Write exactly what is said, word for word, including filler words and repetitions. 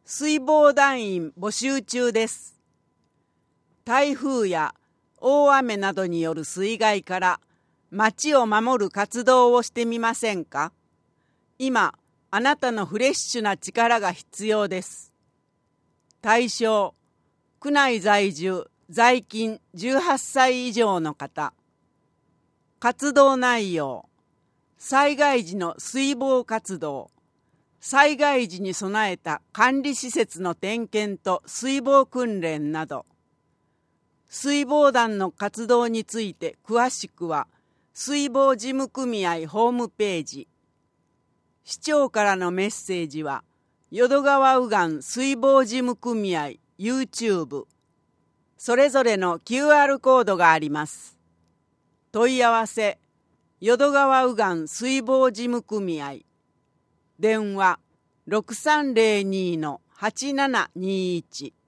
水防団員募集中です。台風や大雨などによる水害から町を守る活動をしてみませんか？今、あなたのフレッシュな力が必要です。対象、区内在住、在勤じゅうはっさい以上の方。活動内容、災害時の水防活動、災害時に備えた管理施設の点検と水防訓練など。水防団の活動について詳しくは、水防事務組合ホームページ。市長からのメッセージは、淀川右岸水防事務組合 YouTube。それぞれの キューアール コードがあります。問い合わせ、淀川右岸水防事務組合。電話 ろくさんぜろに はちななにいち。